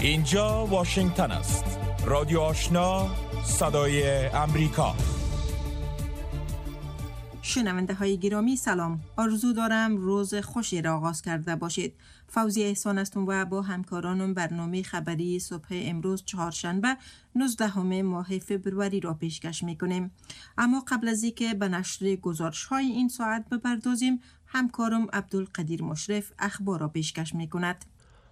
اینجا واشنگتن است. رادیو آشنا، صدای امریکا. شنونده های گرامی سلام. آرزو دارم روز خوشی را آغاز کرده باشید. فوزی احسان هستم و با همکارانم برنامه خبری صبح امروز چهارشنبه 19 ماه فبروری را پیشکش میکنیم. اما قبل از اینکه به نشر گزارش های این ساعت بپردازیم، همکارم عبدالقدیر مشرف اخبار را پیشکش میکند.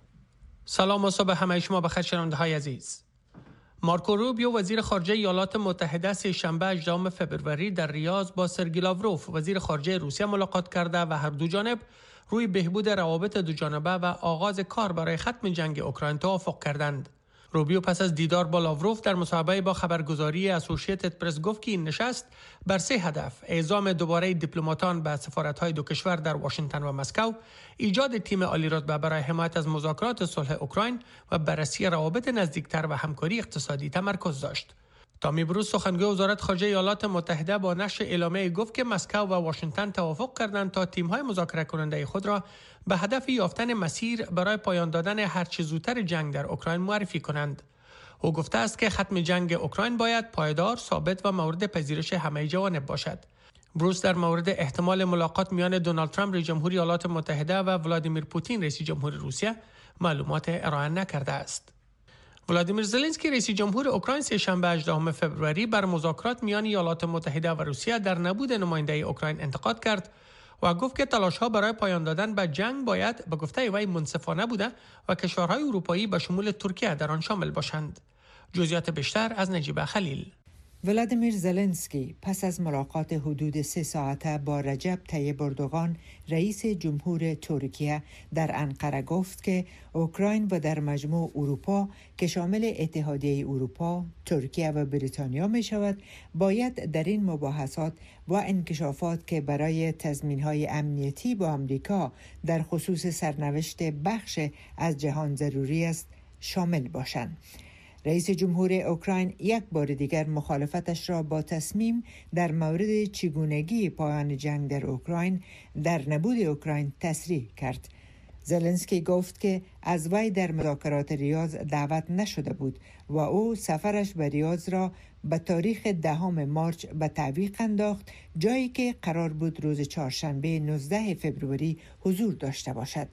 سلام و صبح همه شما بخیر شنونده های عزیز. مارکو روبیو وزیر خارجه ایالات متحده سه‌شنبه 18 فبروری در ریاض با سرگئی لاوروف وزیر خارجه روسیه ملاقات کرده و هر دو جانب روی بهبود روابط دو جانبه و آغاز کار برای ختم جنگ اوکراین توافق کردند. روبیو پس از دیدار با لاوروف در مصاحبه با خبرگزاری اسوسییتد پرس گفت که این نشست بر 3 هدف: اعزام دوباره دیپلماتان به سفارت‌های دو کشور در واشنگتن و مسکو، ایجاد تیم عالی‌رتبه برای حمایت از مذاکرات صلح اوکراین و بررسی روابط نزدیکتر و همکاری اقتصادی تمرکز داشت. تامی بروس سخنگوی وزارت خارجه ایالات متحده با نشر اعلامیه گفت که مسکو و واشنگتن توافق کردند تا تیم‌های مذاکره کننده خود را به هدف یافتن مسیر برای پایان دادن هر چه زودتر جنگ در اوکراین معرفی کنند. او گفته است که ختم جنگ اوکراین باید پایدار، ثابت و مورد پذیرش همه جوانب باشد. بروس در مورد احتمال ملاقات میان دونالد ترامپ رئیس جمهوری ایالات متحده و ولادیمیر پوتین رئیس جمهور روسیه معلومات ارائه نکرده است. ولادیمیر زلنسکی رئیس جمهور اوکراین سه‌شنبه 18 فبروری بر مذاکرات میان ایالات متحده و روسیه در نبود نماینده اوکراین انتقاد کرد و گفت که تلاش‌ها برای پایان دادن به جنگ باید به گفته وی منصفانه بوده و کشورهای اروپایی به شمول ترکیه در آن شامل باشند. جزئیات بیشتر از نجیب خلیل. ولادیمیر زلنسکی پس از ملاقات حدود 3 ساعته با رجب طیب اردوغان رئیس جمهور ترکیه در انقره گفت که اوکراین و در مجموع اروپا که شامل اتحادیه اروپا، ترکیه و بریتانیا می شود باید در این مباحثات و انکشافات که برای تضمین‌های امنیتی با آمریکا در خصوص سرنوشت بخش از جهان ضروری است شامل باشند. رئیس جمهور اوکراین یک بار دیگر مخالفتش را با تصمیم در مورد چگونگی پایان جنگ در اوکراین در نبود اوکراین تصریح کرد. زلنسکی گفت که از وی در مذاکرات ریاض دعوت نشده بود و او سفرش به ریاض را به تاریخ 10 مارس به تعویق انداخت، جایی که قرار بود روز چهارشنبه 19 فبروری حضور داشته باشد.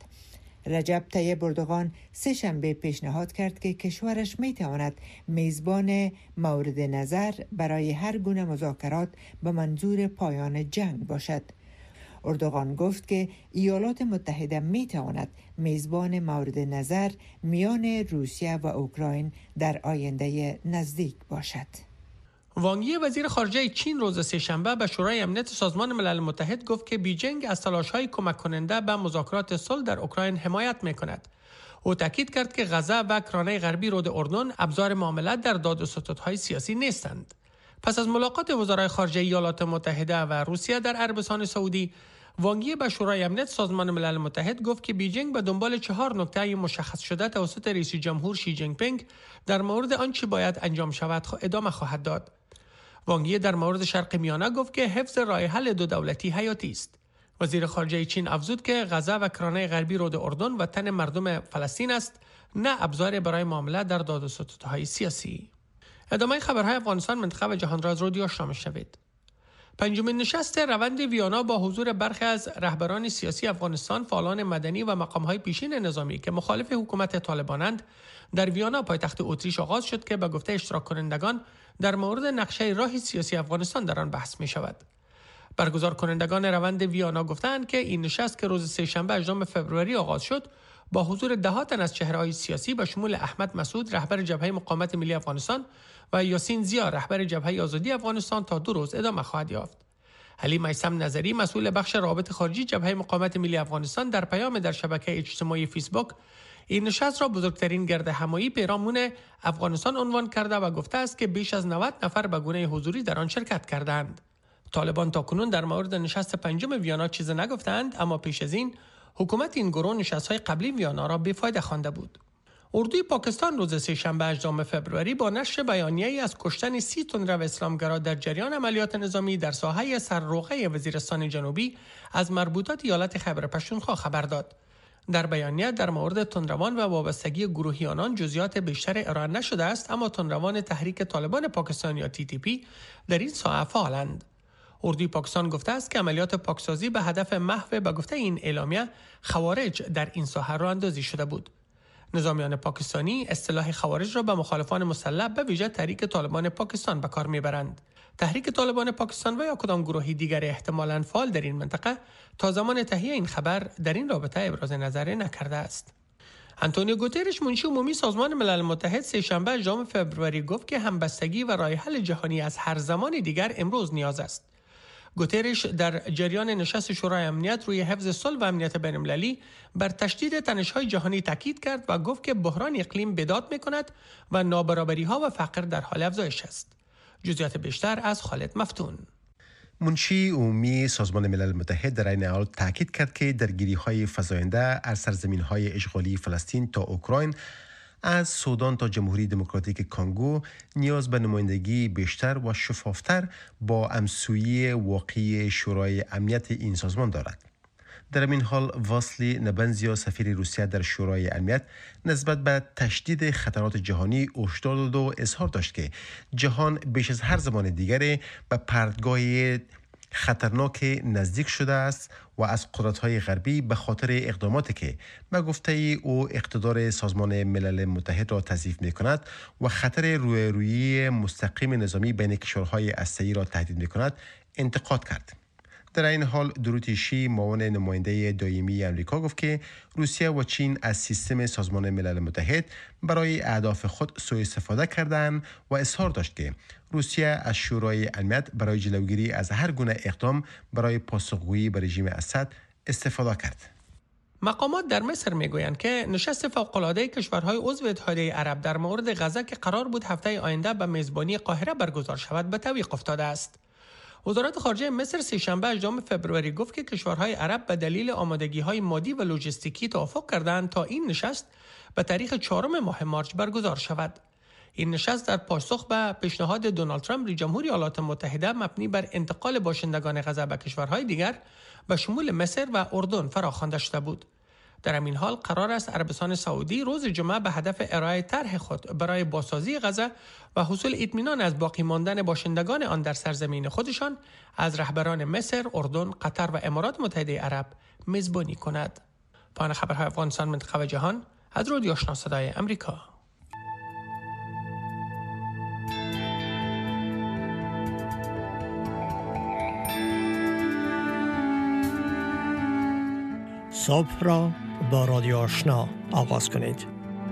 رجب طیب اردوغان سه‌شنبه پیشنهاد کرد که کشورش میتواند میزبان مورد نظر برای هر گونه مذاکرات به منظور پایان جنگ باشد. اردوغان گفت که ایالات متحده میتواند میزبان مورد نظر میان روسیه و اوکراین در آینده نزدیک باشد. وانگ یی وزیر خارجه چین روز سه‌شنبه به شورای امنیت سازمان ملل متحد گفت که بیجینگ از تلاش‌های کمک کننده به مذاکرات صلح در اوکراین حمایت می‌کند. او تاکید کرد که غزه و کرانه غربی رود اردن ابزار معاملات در داد و ستدهای سیاسی نیستند. پس از ملاقات وزرای خارجه ایالات متحده و روسیه در عربستان سعودی، وانگ یی به شورای امنیت سازمان ملل متحد گفت که بیجینگ به دنبال 4 نکته مشخص شده توسط رئیس جمهور شی جین پینگ در مورد آنچه باید انجام شود ادامه خواهد داد. وانگ یی در مورد شرق میانه گفت که حفظ راه حل دو دولتی حیاتی است. وزیر خارجه چین افزود که غزه و کرانه غربی رود اردن وطن مردم فلسطین است، نه ابزار برای معامله در داد و ستدهای سیاسی. ادامه خبرهای افغانستان، منطقه و جهان را از رادیو آشنا می‌شنوید. پنجمین نشست روند ویانا با حضور برخی از رهبران سیاسی افغانستان، فعالان مدنی و مقام‌های پیشین نظامی که مخالف حکومت طالبانند در ویانا پایتخت اتریش آغاز شد که به گفته اشتراک کنندگان در مورد نقشه راه سیاسی افغانستان در آن بحث می‌شود. برگزار کنندگان روند ویانا گفتند که این نشست که روز سه‌شنبه 18 فبروری آغاز شد با حضور 10 تن از چهره‌های سیاسی به شمول احمد مسعود رهبر جبهه مقاومت ملی افغانستان و یاسین زیا رهبر جبهه آزادی افغانستان تا 2 روز ادامه خواهد یافت. علی میثم نظری مسئول بخش روابط خارجی جبهه مقاومت ملی افغانستان در پیام در شبکه اجتماعی فیسبوک این نشست را بزرگترین گرد همایی پیرامون افغانستان عنوان کرده و گفته است که بیش از 90 نفر به گونه حضوری در آن شرکت کردند. طالبان تاکنون در مورد نشست پنجم ویانا چیزی نگفتند، اما پیش از این حکومت این گروه نشست‌های قبلی ویانا را بی‌فایده خوانده بود. اردوی پاکستان روز سه‌شنبه 18 فبروری با نشر بیانیه‌ای از کشتن 30 تندرو اسلامگرا در جریان عملیات نظامی در ساحه سرروقه وزیرستان جنوبی از مربوطات ایالت خیبر پختونخوا خبر داد. در بیانیه در مورد تندروان و وابستگی گروهی آنان جزئیات بیشتر ارائه نشده است، اما تندروان تحریک طالبان پاکستان یا TTP در این ساحه فعالند. اردوی پاکستان گفته است که عملیات پاکسازی به هدف محو به گفته این اعلامیه خوارج در این ساحه راه اندازی شده بود. نظامیان پاکستانی اصطلاح خوارج را به مخالفان مسلح به ویژه تحریک طالبان پاکستان به کار میبرند. تحریک طالبان پاکستان و یا کدام گروهی دیگر احتمالاً فعال در این منطقه تا زمان تهیه این خبر در این رابطه ابراز نظر نکرده است. آنتونیو گوترش منشی عمومی سازمان ملل متحد سه‌شنبه 8 فوریه گفت که همبستگی و راه حل جهانی از هر زمان دیگر امروز نیاز است. گوترش در جریان نشست شورای امنیت روی حفظ صلح و امنیت بین‌المللی بر تشدید تنش‌های جهانی تاکید کرد و گفت که بحران اقلیم بداد می‌کند و نابرابری‌ها و فقر در حال افزایش است. جزئیات بیشتر از خالد مفتون. منشی عمومی سازمان ملل متحد در این حال تاکید کرد که درگیری‌های فزاینده از سرزمین‌های اشغالی فلسطین تا اوکراین، از سودان تا جمهوری دموکراتیک کانگو نیاز به نمایندگی بیشتر و شفافتر با همسویی واقعی شورای امنیت این سازمان دارد. در این حال واسلی نبنزیا سفیر روسیه در شورای امنیت نسبت به تشدید خطرات جهانی هشدار داد و اظهار داشت که جهان بیش از هر زمان دیگری به پرتگاه خطرناک نزدیک شده است و از قدرت‌های غربی به خاطر اقداماتی که به گفته او اقتدار سازمان ملل متحد را تضعیف می‌کند و خطر رویارویی مستقیم نظامی بین کشورهای هسته‌ای را تهدید می‌کند انتقاد کرد. در این حال دروتی شی معاون نماینده دائمی امریکا گفت که روسیه و چین از سیستم سازمان ملل متحد برای اهداف خود سوء استفاده کردند و اظهار داشت که روسیه از شورای امنیت برای جلوگیری از هر گونه اقدام برای پاسخگویی به رژیم اسد استفاده کرد. مقامات در مصر میگویند که نشست فوق‌العاده کشورهای عضو اتحادیه عرب در مورد غزه که قرار بود هفته آینده به میزبانی قاهره برگزار شود به توقف افتاده است. وزارت خارجه مصر سه‌شنبه 8 فوریه گفت که کشورهای عرب به دلیل آمادگی‌های مادی و لوجستیکی توافق کردند تا این نشست به تاریخ 4 ماه مارس برگزار شود. این نشست در پاسخ به پیشنهاد دونالد ترامپ رئیس جمهوری ایالات متحده مبنی بر انتقال باشندگان غزه به کشورهای دیگر به شمول مصر و اردن فراخوانده شده بود. در همین حال قرار است عربستان سعودی روز جمعه به هدف ارائه طرح خود برای بازسازی غزه و حصول اطمینان از باقی ماندن باشندگان آن در سرزمین خودشان از رهبران مصر، اردن، قطر و امارات متحده عرب میزبانی کند. پایان خبرهای افغانستان، منطقه و جهان از رادیو آشنا صدای امریکا. صبح را با رادیو آشنا آغاز کنید.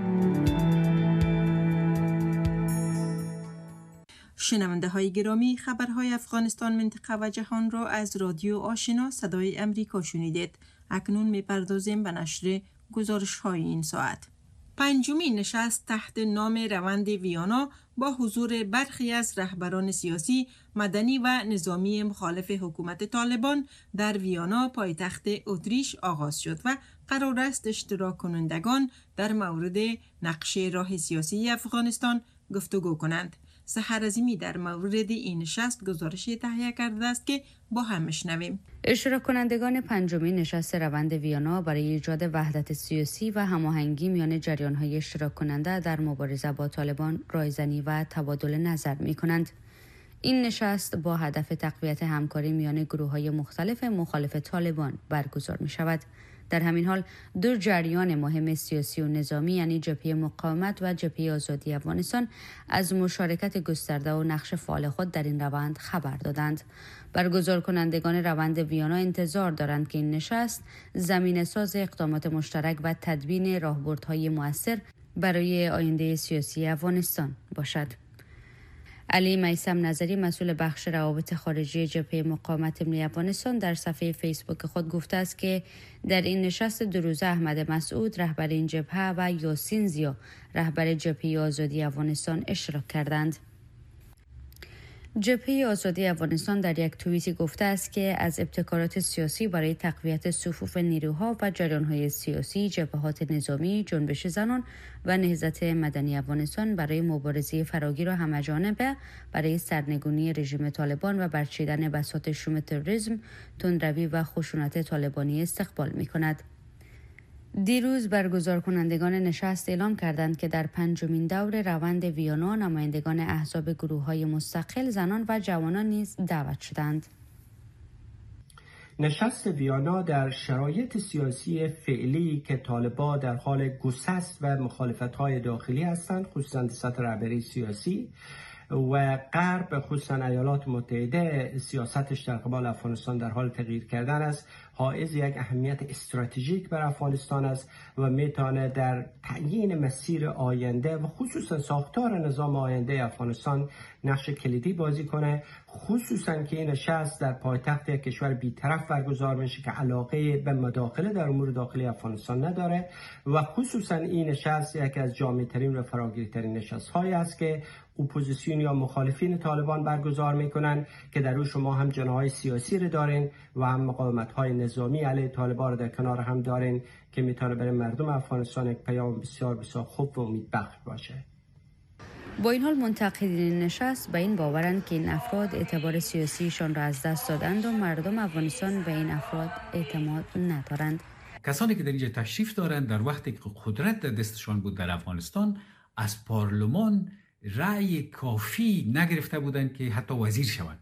شنونده های گرامی، خبرهای افغانستان، منطقه و جهان را از رادیو آشنا صدای امریکا شنیدید. اکنون می‌پردازیم به نشر گزارش های این ساعت. پنجمین نشست تحت نام روند ویانا با حضور برخی از رهبران سیاسی، مدنی و نظامی مخالف حکومت طالبان در ویانا پایتخت اتریش آغاز شد و قرار است اشتراک کنندگان در مورد نقش راه سیاسی افغانستان گفتگو کنند. سحر عظیمی در مورد این نشست گزارش تهیه کرده است که با هم میشنویم. اشتراک کنندگان پنجمین نشست روند ویانا برای ایجاد وحدت سیاسی و هماهنگی میان جریان‌های اشتراک کننده در مبارزه با طالبان رایزنی و تبادل نظر می‌کنند. این نشست با هدف تقویت همکاری میان گروه‌های مختلف مخالف طالبان برگزار می‌شود. در همین حال دو جریان مهم سیاسی و نظامی یعنی جبهه مقاومت و جبهه آزادی افغانستان از مشارکت گسترده و نقش فعال خود در این روند خبر دادند. برگزار کنندگان روند ویانا انتظار دارند که این نشست زمینه‌ساز اقدامات مشترک و تدوین راهبردهای مؤثر برای آینده سیاسی افغانستان باشد. علی میثم نظری مسئول بخش روابط خارجی جبهه مقاومت ملی افغانستان در صفحه فیسبوک خود گفته است که در این نشست دو روزه احمد مسعود رهبر این جبهه و یاسین زیا رهبر جبهه آزادی افغانستان اشتراک کردند. جبهه آزادی افغانستان در یک توییتی گفته است که از ابتکارات سیاسی برای تقویت صفوف نیروها و جریان‌های سیاسی، جبهات نظامی، جنبش زنان و نهضت مدنی افغانستان برای مبارزه فراگیر و همه‌جانبه برای سرنگونی رژیم طالبان و برچیدن بساط شوم تروریسم، تندروی و خشونت طالبانی استقبال می‌کند. دیروز برگزار کنندگان نشست اعلام کردند که در 5مین دور روند ویانا نمایندگان احزاب گروه‌های مستقل، زنان و جوانان نیز دعوت شدند. نشست ویانا در شرایط سیاسی فعلی که طالبان در حال گسست و مخالفت‌های داخلی هستند، خصوصاً در سطح رهبری سیاسی و غرب، خصوصاً ایالات متحده، سیاستش در قبال افغانستان در حال تغییر کردن است، حائز یک اهمیت استراتژیک بر افغانستان است و میتونه در تعیین مسیر آینده و خصوصاً ساختار نظام آینده افغانستان نقش کلیدی بازی کنه، خصوصاً که این نشست در پایتخت یک کشور بی‌طرف برگزار میشه که علاقه به مداخله در امور داخلی افغانستان نداره و خصوصاً این نشست یکی از جامع‌ترین و فراگیرترین نشست‌هایی است که اپوزیسیون یا مخالفین طالبان برگزار میکنن که در او شما هم جناح‌های سیاسی رو دارین و هم مقاومت‌های نظامی علیه طالبان رو در کنار هم دارین که میتونه برای مردم افغانستان یک پیام بسیار بسیار خوب و امیدبخش باشه. با این حال منتقدین نشست به این باورند که این افراد اعتبار سیاسیشان را از دست دادند و مردم افغانستان به این افراد اعتماد ندارند. کسانی که در اینجا تشریف دارند در وقتی که قدرت در دستشان بود در افغانستان از پارلمان رأی کافی نگرفته بودند که حتی وزیر شوند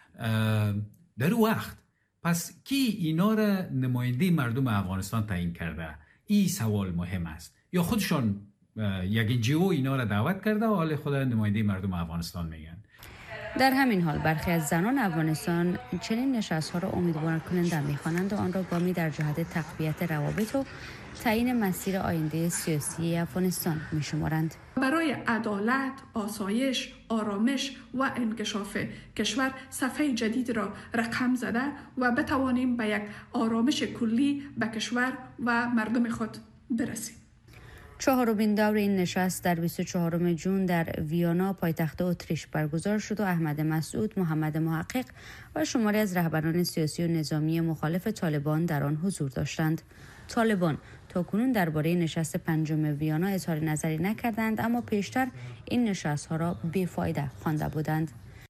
در وقت. پس کی اینا را نماینده مردم افغانستان تعیین کرده؟ این سوال مهم است. یا خودشان یک NGO اینا را دعوت کرده و حال خود نماینده مردم افغانستان میگن؟ در همین حال برخی از زنان افغانستان چنین نشست‌ها را امیدوار کننده می‌خوانند و آن را گامی در جهت تقویت روابط و تعیین مسیر آینده سیاسی افغانستان می‌شمارند. برای عدالت، آسایش، آرامش و انکشاف کشور صفحه جدید را رقم زده و بتوانیم به یک آرامش کلی به کشور و مردم خود برسیم. 4مین دور این نشست در 24 جون در ویانا پایتخت اتریش برگزار شد و احمد مسعود، محمد محقق و شماری از رهبران سیاسی و نظامی مخالف طالبان در آن حضور داشتند. طالبان تاکنون درباره نشست 5 ویانا اظهار نظری نکردند، اما پیشتر این نشست‌ها را بیفایده خوانده بودند.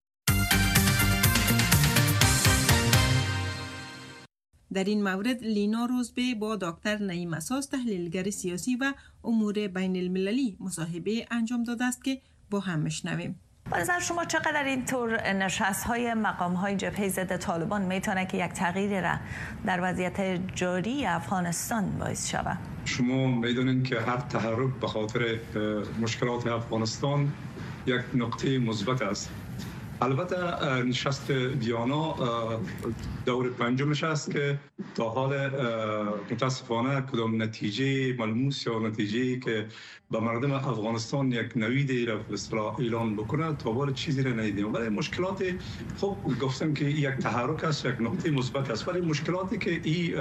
در این مورد لینا روزبه با دکتر نعیم اساس تحلیلگر سیاسی و امور بین المللی مصاحبه انجام داده است که با هم میشنویم. با نظر شما چقدر اینطور نشست‌های مقام‌های جبهه ضد طالبان میتونه که یک تغییری را در وضعیت جاری افغانستان باعث شود؟ شما میدونید که هر تحرک به خاطر مشکلات افغانستان یک نقطه مثبت است. البته نشست ویانا دور 5مش است که تا حال متاسفانه کدام نتیجه ملموس یا نتیجه که به مردم افغانستان یک نویدی را به اصطلاح اعلان بکنه تا حال چیزی را ندیدیم. ولی مشکلات خب گفتم که یک تحرک است، یک نقطه مثبت است، ولی مشکلاتی که این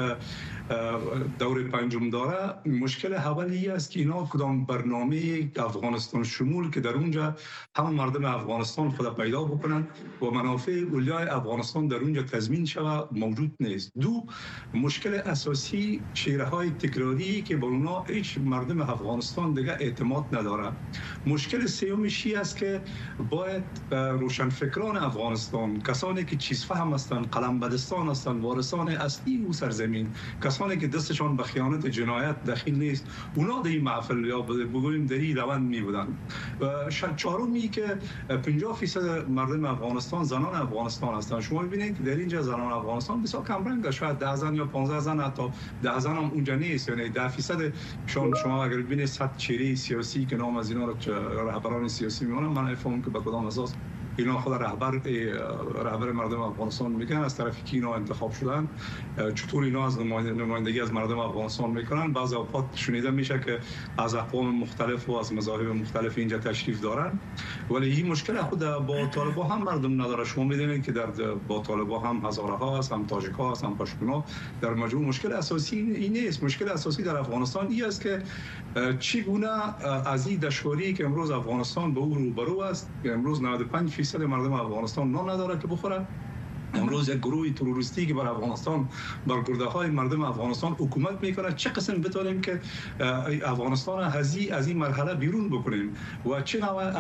دور 5 داره، مشکل اولی است که اینا کدام برنامه افغانستان شمول که در اونجا هم مردم افغانستان خود پیدا بکنن و منافع اولیای افغانستان در اونجا تضمین شود موجود نیست. دو، مشکل اساسی شیره‌های تکراری که با اونا هیچ مردم افغانستان دیگه اعتماد نداره. مشکل سومیش است که باید روشنفکران افغانستان، کسانی که چیز فهم هستند، قلم بدستان هستند، وارثان اصلی او سرزمین، کسانی که دستشان به خیانت جنایت دخیل نیست، اونا در این محفل یا بگوییم در این روند می بودن. و چهارمی که 50% مردم افغانستان زنان افغانستان هستند. شما ببینید که در اینجا زنان افغانستان بسیار کم رنگ، شاید 10 زن یا 15 زن، حتی 10 زن هم اونجا نیست، یعنی 10% شما اگر ببینید 100 چهره سیاسی که نام از اینا رو رهبران سیاسی میمونن، من نفهمم که به کدام اساس اینا خود رهبر مردم افغانستان میگن، از طرفی که اینا انتخاب شدن چطور اینا از نمایندگی از مردم افغانستان میکنن. بعضی اوقات شنیده میشه که از اقوام مختلف و از مذاهب مختلف اینجا تشریف دارن، ولی این مشکل خود با طالبان هم مردم نداره. شما میدونید که با طالبان هم هزاره ها هست، هم تاجیک ها هست، هم پشتونا. در مجموع مشکل اساسی این نیست. مشکل اساسی در افغانستان این است که چگونه از این دشواری که امروز افغانستان به او روبرو است، که امروز 95% مردم افغانستان نان نداره که بخورن. امروز یک گروه تروریستی که بر افغانستان، بر گرده‌های مردم افغانستان حکومت میکنه، چه قسم بتونیم که افغانستان از این مرحله بیرون بکنیم و چه نوع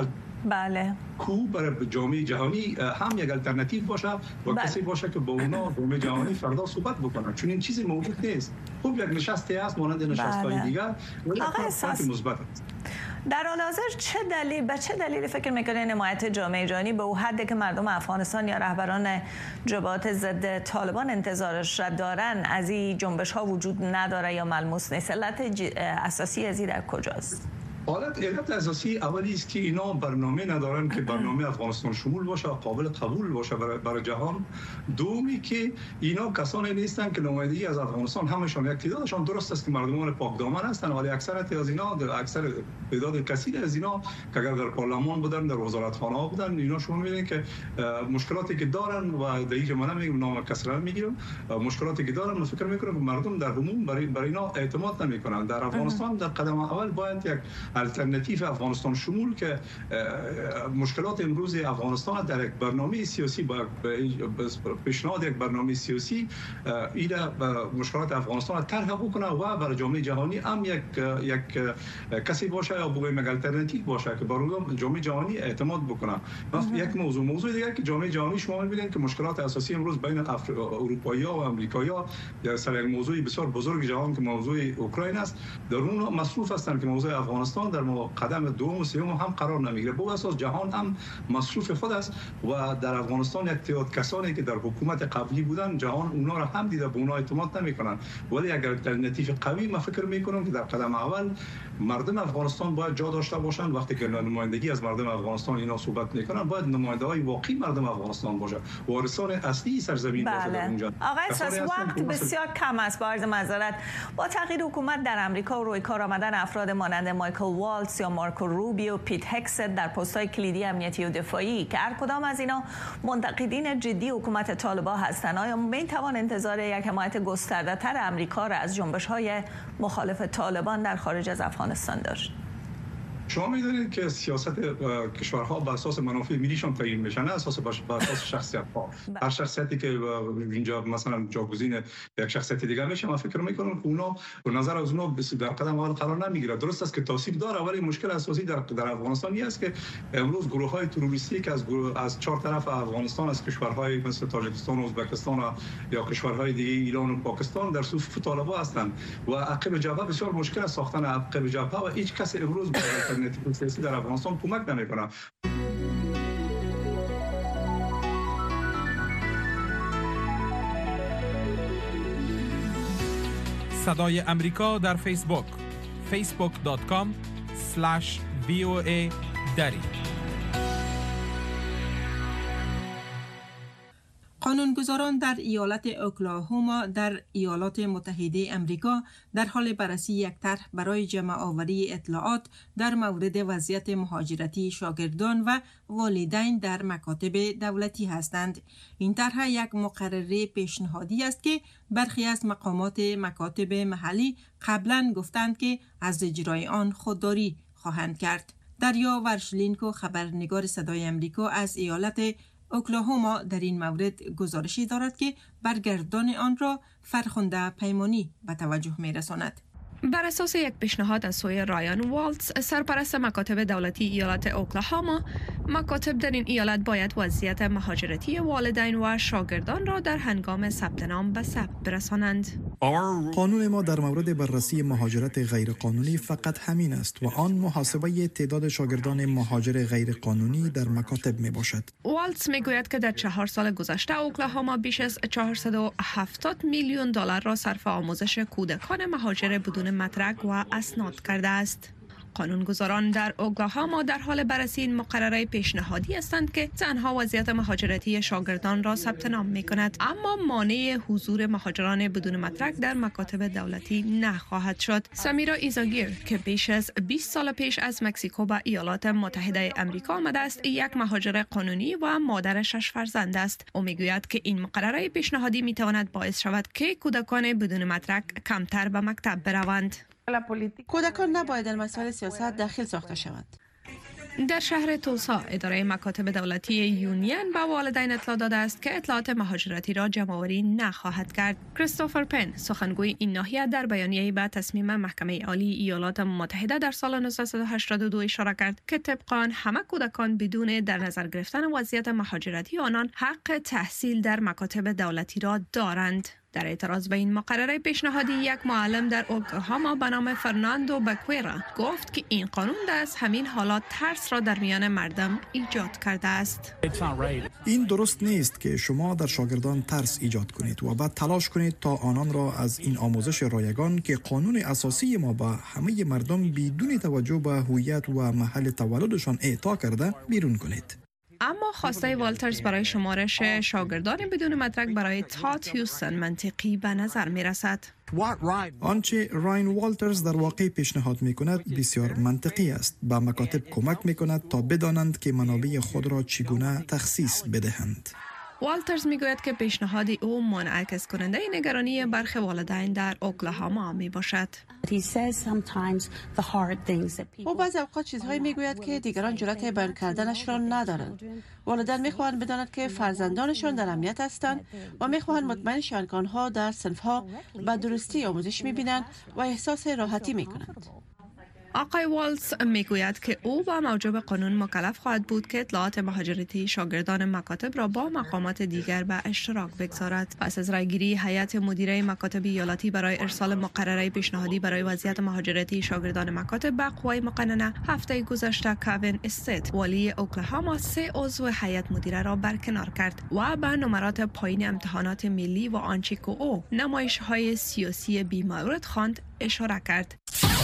بله کو برای جامعه جهانی هم یک الटरनेटिव باشه و کسی باشه که با اونا جامعه جهانی فردا صحبت بکنه، چون این چیزی موجود نیست. خوب یک نشستی است مانند نشست‌های دیگر ولی فرق مثبت است. در حال حاضر به چه دلیلی فکر میکنید حمایت جامعه جهانی به اون حدی که مردم افغانستان یا رهبران جبهات ضد طالبان انتظارش را دارن از این جنبش ها وجود نداره یا ملموس نیست؟ علت اساسی از این در کجاست؟ علت اساسی اولی است که اینا برنامه ندارن که برنامه افغانستان شمول باشه، قابل قبول باشه برای جهان. دومی که اینا کسانی نیستن که نمایندگی از افغانستان همشون یک تعدادشان درست است که مردمان پاک دامن هستن، ولی اکثریت از اینا اکثر تعداد کثیر از اینا که اگر در پارلمان بودن، در وزارتخانه ها بودن، اینا شما میبینید که مشکلاتی که دارن و در اینجا من نمیگم نام کسی را میگیرم، مشکلاتی که دارن من فکر میکنم مردم در عموم برای اینا اعتماد نمیکنن. در افغانستان در قدم اول باید یک الटरनेटिव افغانستان شمول که مشکلات امروز افغانستان در یک برنامه سیاسی با پیشنهاد یک برنامه سیاسی این مشکلات افغانستان را طرح بکنه و برای جامعه جهانی هم یک کسی باشه یا بگویم یک الटरनेटिव باشه که برای جامعه جهانی اعتماد بکنه. یک موضوع دیگر که جامعه جهانی شما می‌بینید که مشکلات اساسی امروز بین اروپایی‌ها و آمریکایی‌ها یا سر یک موضوع بسیار بزرگ جهان که موضوع اوکراین است، در اون مصروف هستند که موضوع افغانستان در قدم دوم و سوم هم قرار نمیگیره. به اساس جهان هم مصروف خود است و در افغانستان یک تعداد کسانی که در حکومت قبلی بودن جهان اونا را هم دیده به اونا اعتماد نمیکنن، ولی اگر الटरनेटिव قوی من فکر میکنم که در قدم اول مردم افغانستان باید جا داشته باشند. وقتی که نمایندگی از مردم افغانستان اینا صحبت میکنن باید نماینده‌های واقعی مردم افغانستان باشه، وارثان اصلی سرزمین باشه در اونجا. آقای اساس وقت بسیار کم است. با عرض معذرت، با تغییر حکومت در امریکا و روی کار آمدن افراد مانند مایکل والتز یا مارکو روبیو، پیت هکست در پست‌های کلیدی امنیتی و دفاعی که هر کدام از اینا منتقدین جدی حکومت طالبان هستند، آیا میتوان انتظار یک حمایت گسترده‌تر امریکا را از جنبش‌های مخالف طالبان در خارج از افغانستان داشت؟ شما می‌دونید که سیاست کشورها بر اساس منافع ملیشان تعیین میشه، نه اساس بر اساس شخصیت‌ها. هر شخصیتی که اینجا مثلا جاگزین یک شخصیت دیگه میشه، من فکر می‌کنم که اونا به نظر از اونا در قدم اول قرار نمیگیره. درست است که تاثیر داره، ولی مشکل اساسی در افغانستان است که امروز گروه‌های تروریستی که از چهار طرف افغانستان، از کشورهای مثل تاجیکستان و ازبکستان یا کشورهای دیگه ایران و پاکستان در صف طالبان هستند و عقب جبهه بسیار مشکل است ساختن عقب جبهه و هیچ کسی امروز الटरनेटिव سیاسی در افغانستان کمک نمی‌کنه. صدای امریکا در فیسبوک facebook.com/VOA دری. قانونگذاران در ایالت اوکلاهوما در ایالات متحده امریکا در حال بررسی یک طرح برای جمع آوری اطلاعات در مورد وضعیت مهاجرتی شاگردان و والدین در مکاتب دولتی هستند. این طرح یک مقرره پیشنهادی است که برخی از مقامات مکاتب محلی قبلا گفتند که از اجرای آن خودداری خواهند کرد. دریا ورشلینکو، خبرنگار صدای امریکا از ایالت اوکلاهوما، در این مورد گزارشی دارد که برگردان آن را فرخنده پیمانی به توجه می رساند. بر اساس یک پیشنهاد از سوی رایان والتز، سرپرست مکاتب دولتی ایالت اوکلاهوما، مکاتب در این ایالت باید وضعیت مهاجرتی والدین و شاگردان را در هنگام ثبت نام به ثبت برسانند. قانون ما در مورد بررسی مهاجرت غیرقانونی فقط همین است و آن محاسبه تعداد شاگردان مهاجر غیرقانونی در مکاتب می باشد. والتز می گوید که در 4 سال گذشته اوکلاهوما بیش از 470 میلیون دلار را صرف آموزش کودکان مهاجر بدون مدرک و اسناد کرده است. قانونگذاران در اوکلاهوما در حال بررسی این مقرره پیشنهادی هستند که تنها وضعیت مهاجرتی شاگردان را ثبت نام می‌کند، اما مانع حضور مهاجران بدون مدرک در مکاتب دولتی نخواهد شد. سمیرا ایزاگیر که بیش از 20 سال پیش از مکزیکو به ایالات متحده آمریکا آمده است، یک مهاجر قانونی و مادر 6 فرزند است. او میگوید که این مقرره پیشنهادی میتواند باعث شود که کودکان بدون مدرک کمتر به مکتب بروند. کودکان نباید در مسائل سیاست دخیل ساخته شوند. در شهر توسا اداره مکاتب دولتی یونین به والدین اطلاع داده است که اطلاعات مهاجرتی را جمع‌آوری نخواهد کرد. کریستوفر پن سخنگوی این ناحیه در بیانیه‌ای به تصمیم محکمه عالی ایالات متحده در سال 1982 اشاره کرد که طبق آن همه کودکان بدون در نظر گرفتن وضعیت مهاجرتی آنان حق تحصیل در مکاتب دولتی را دارند. در اعتراض به این مقرره پیشنهادی یک معلم در اوکلاهاما به نام فرناندو بکویرا گفت که این قانون از همین حالات ترس را در میان مردم ایجاد کرده است. این درست نیست که شما در شاگردان ترس ایجاد کنید و بعد تلاش کنید تا آنان را از این آموزش رایگان که قانون اساسی ما به همه مردم بدون توجه به هویت و محل تولدشان اعطا کرده بیرون کنید. اما خواسته والترز برای شمارش شاگردان بدون مدرک برای تات هیوستن منطقی به نظر می رسد. آنچه راین والترز در واقع پیشنهاد می کند بسیار منطقی است. به مکاتب کمک می کند تا بدانند که منابع خود را چگونه تخصیص بدهند. والترز میگوید که پیشنهاد او منعکس کننده نگرانی برخی والدین در اوکلاهاما می باشد. او بعضی اوقات چیزهایی میگوید که دیگران جرأت بیان کردنش را ندارند. والدین میخواهند بدانند که فرزندانشان در امنیت هستند و میخواهند مطمئن شوند که آنها در صنفها به درستی آموزش میبینند و احساس راحتی میکنند. آقای والتز میگوید که او با موجب قانون مکلف خواهد بود که اطلاعات مهاجرتی شاگردان مکاتب را با مقامات دیگر به اشتراک بگذارد. پس از رایگیری هیئت مدیره مکاتب ایالتی برای ارسال مقرره پیشنهادی برای وضعیت مهاجرتی شاگردان مکاتب به قوای مقننه هفته گذشته کوین استیت والی اوکلاهاما 3 عضو هیئت مدیره را برکنار کرد و به نمرات پایین امتحانات ملی و آنچه که او نمایش‌های سیاسی بی‌مورد خواند اشاره کرد.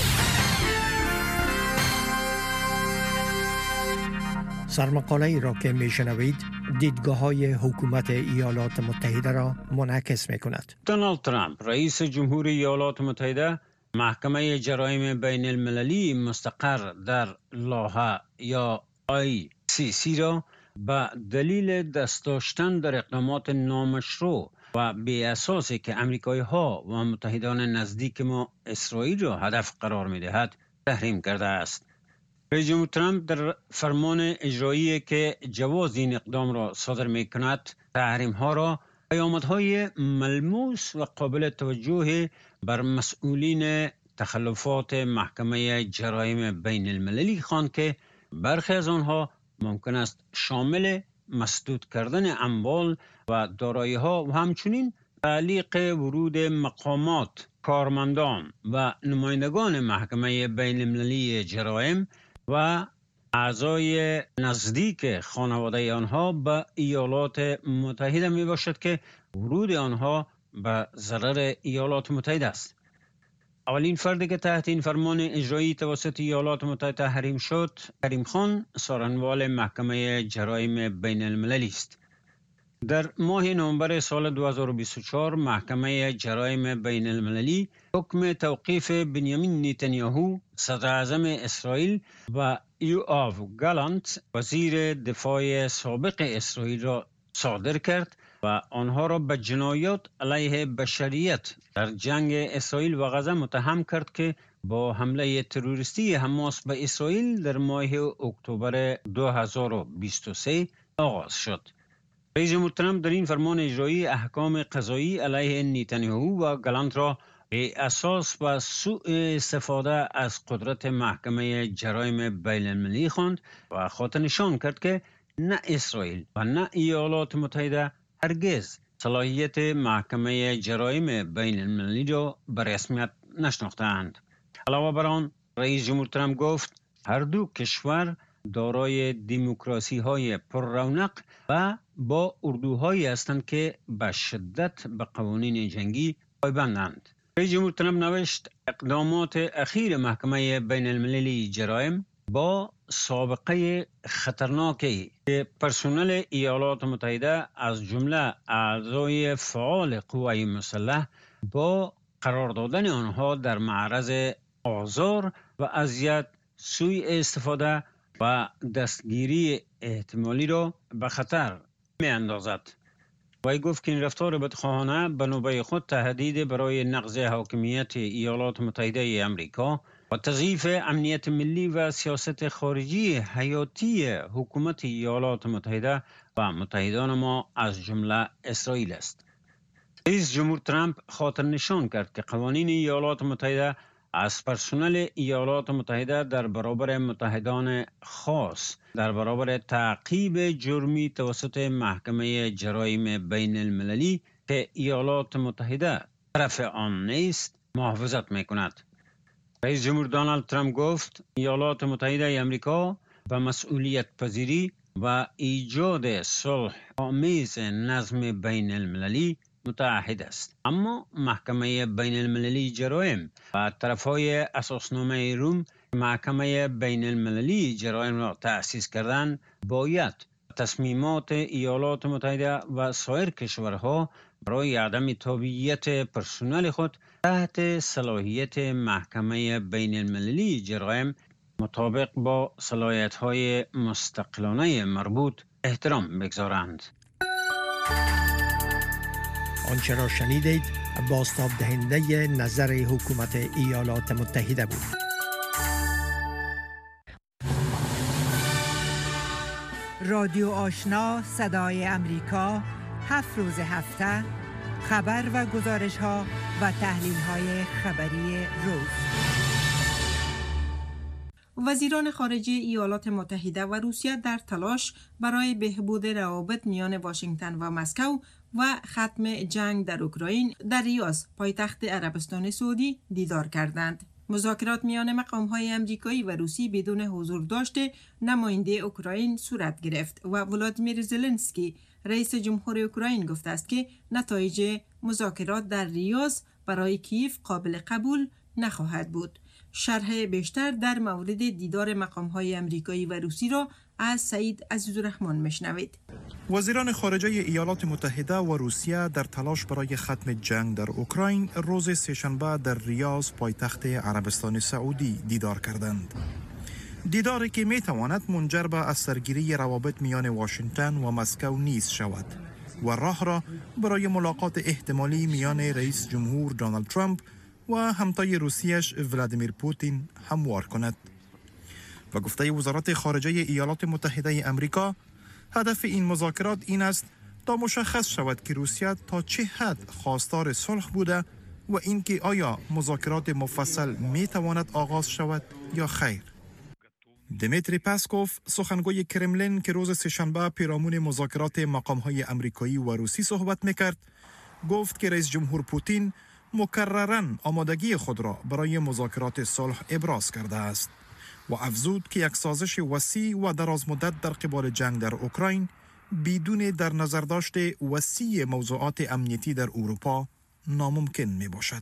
سرمقاله ای را که میشنوید دیدگاه های حکومت ایالات متحده را منعکس می کند. دونالد ترامپ رئیس جمهور ایالات متحده محکمه جرایم بین المللی مستقر در لاهه یا ICC را به دلیل دست داشتن در اقدامات نامشروع و بی اساسی که امریکایی ها و متحدان نزدیک ما اسرائیل را هدف قرار می دهد تحریم کرده است. رئیس جمهور ترامپ در فرمان اجرایی که جواز این اقدام را صادر می کند تحریم ها را پیامدهای ملموس و قابل توجه بر مسئولین تخلفات محکمه جرایم بین المللی خواند که برخی از آنها ممکن است شامل مسدود کردن اموال و دارایی ها و همچنین تعلیق ورود مقامات، کارمندان و نمایندگان محکمه بین المللی جرایم و اعضای نزدیک خانواده آنها به ایالات متحده می باشد که ورود آنها به ضرر ایالات متحده است. اولین فردی که تحت این فرمان اجرایی توسط ایالات متحده تحریم شد، کریم خان، سارنوال محکمه جرایم بین المللی است. در ماه نوامبر سال 2024 محکمه جرایم بین المللی حکم توقیف بنیامین نتانیاهو صدر اعظم اسرائیل و یوآف گالانت وزیر دفاع سابق اسرائیل را صادر کرد و آنها را به جنایات علیه بشریت در جنگ اسرائیل و غزه متهم کرد که با حمله تروریستی حماس به اسرائیل در ماه اکتبر 2023 آغاز شد. رئیس جمهور ترامپ در این فرمان اجرایی احکام قضایی علیه نتانیاهو و گالانت را به اساس و سوء استفاده از قدرت محکمه جرایم بین المللی خواند و خاطر نشان کرد که نه اسرائیل و نه ایالات متحده هرگز صلاحیت محکمه جرایم بین المللی را به رسمیت نشناختند. علاوه بر آن رئیس جمهور ترامپ گفت هر دو کشور دارای دموکراسی های پر رونق و با اردوهایی هستند که به شدت به قوانین جنگی پایبندند. رئیس جمهور ترامپ نوشت اقدامات اخیر محکمه بین المللی جرایم با سابقه خطرناکی که پرسنل ایالات متحده از جمله اعضای فعال قوای مسلح با قرار دادن آنها در معرض آزار و اذیت، سوء استفاده و دستگیری احتمالی را به خطر می اندازد. وی گفت که این رفتار بدخواهانه به نوبه خود تهدید برای نقض حاکمیت ایالات متحده امریکا و تضعیف امنیت ملی و سیاست خارجی حیاتی حکومت ایالات متحده و متحدان ما از جمله اسرائیل است. رئیس جمهور ترامپ خاطر نشان کرد که قوانین ایالات متحده از پرسنل ایالات متحده در برابر متحدان خاص در برابر تعقیب جرمی توسط محکمه جرایم بین المللی که ایالات متحده طرف آن نیست محافظت میکند. رئیس جمهور دونالد ترامپ گفت ایالات متحده امریکا به مسئولیت پذیری و ایجاد صلح آمیز نظم بین المللی متعهد است، اما محکمه بین المللی جرایم و طرفهای اساسنامه روم محکمه بین المللی جرایم را تأسیس کردن باید تصمیمات ایالات متحده و سایر کشورها برای عدم تابعیت پرسنل خود تحت صلاحیت محکمه بین المللی جرایم مطابق با صلاحیت‌های مستقلانه مربوط احترام بگذارند. آنچه را شنیدید بازتاب دهنده نظر حکومت ایالات متحده بود. رادیو آشنا صدای امریکا 7 روز هفته خبر و گزارش ها و تحلیل های خبری روز. وزیران خارجه ایالات متحده و روسیه در تلاش برای بهبود روابط میان واشنگتن و مسکو و ختم جنگ در اوکراین در ریاض پایتخت عربستان سعودی دیدار کردند. مذاکرات میان مقام‌های آمریکایی و روسی بدون حضور داشته نماینده اوکراین صورت گرفت و ولادیمیر زلنسکی رئیس جمهور اوکراین گفته است که نتایج مذاکرات در ریاض برای کیف قابل قبول نخواهد بود. شرح بیشتر در مورد دیدار مقام‌های آمریکایی و روسی را از سعید عزیزالرحمن میشنوید. وزیران خارجه ایالات متحده و روسیه در تلاش برای ختم جنگ در اوکراین روز سه‌شنبه در ریاض پایتخت عربستان سعودی دیدار کردند. دیداری که میتواند منجر به از سرگیری روابط میان واشنگتن و مسکو نیز شود و راه را برای ملاقات احتمالی میان رئیس جمهور دونالد ترامپ و همتای روسیش ولادیمیر پوتین هموار کند. و گفته وزارت خارجه ایالات متحده امریکا هدف این مذاکرات این است تا مشخص شود که روسیه تا چه حد خواستار صلح بوده و اینکه آیا مذاکرات مفصل می تواند آغاز شود یا خیر. دمیتری پاسکوف سخنگوی کرملین که روز سه‌شنبه پیرامون مذاکرات مقام‌های آمریکایی و روسی صحبت می‌کرد گفت که رئیس جمهور پوتین مکرراً آمادگی خود را برای مذاکرات صلح ابراز کرده است و افزود که یک سازش وسیع و دراز مدت در قبال جنگ در اوکراین بدون در نظر داشته وسیع موضوعات امنیتی در اروپا ناممکن می باشد.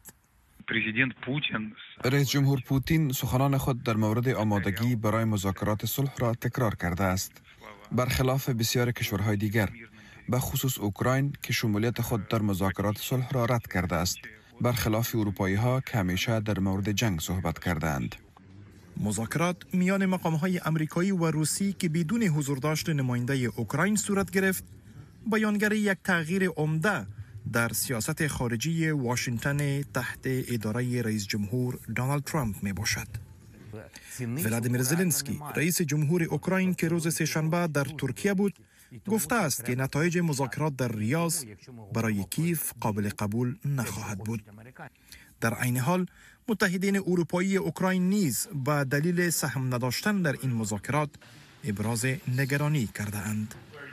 رئیس جمهور پوتین سخنان خود در مورد آمادگی برای مذاکرات صلح را تکرار کرده است، برخلاف بسیار کشورهای دیگر، به خصوص اوکراین که شمولیت خود در مذاکرات صلح را رد کرده است، برخلاف اروپایی ها که همیشه در مورد جنگ صحبت کردند. مذاکرات میان مقام‌های آمریکایی و روسی که بدون حضور داشت نماینده اوکراین صورت گرفت، بیانگر یک تغییر عمده در سیاست خارجی واشنگتن تحت اداره رئیس جمهور دونالد ترامپ می باشد. ولادیمیر زلنسکی رئیس جمهور اوکراین که روز سه‌شنبه در ترکیه بود گفته است که نتایج مذاکرات در ریاض برای کیف قابل قبول نخواهد بود. در عین حال متحدین اروپایی اوکراین نیز به دلیل سهم نداشتن در این مذاکرات ابراز نگرانی کرده اند.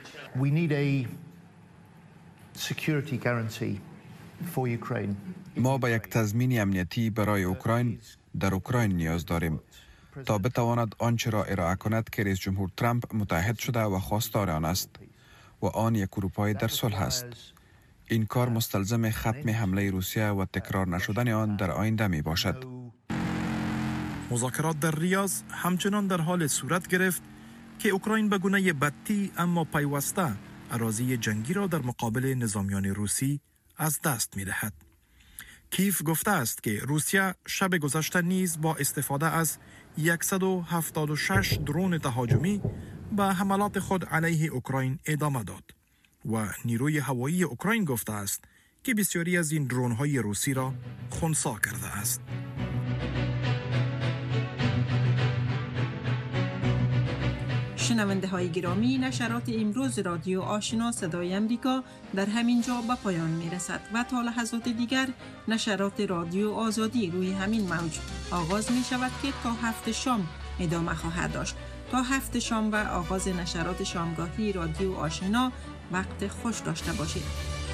ما به یک تضمین امنیتی برای اوکراین در اوکراین نیاز داریم تا بتواند آنچه را ارائه کند که رئیس جمهور ترامپ متحد شده و خواستار آن است و آن یک اروپای در صلح است. این کار مستلزم ختم حمله روسیه و تکرار نشدن آن در آینده می باشد. مذاکرات در ریاض همچنان در حال صورت گرفت که اوکراین به گونه بدی اما پیوسته اراضی جنگی را در مقابل نظامیان روسی از دست می دهد. کیف گفته است که روسیه شب گذشته نیز با استفاده از 176 درون تهاجمی به حملات خود علیه اوکراین ادامه داد و نیروی هوایی اوکراین گفته است که بسیاری از این درون‌های روسی را خنثی کرده است. شنونده های گرامی، نشرات امروز رادیو آشنا صدای امریکا در همین جا به پایان می رسد و تا لحظات دیگر نشرات رادیو آزادی روی همین موج آغاز می شود که تا 7 شام ادامه خواهد داشت. تا 7 شام و آغاز نشرات شامگاهی رادیو آشنا وقت خوش داشته باشید.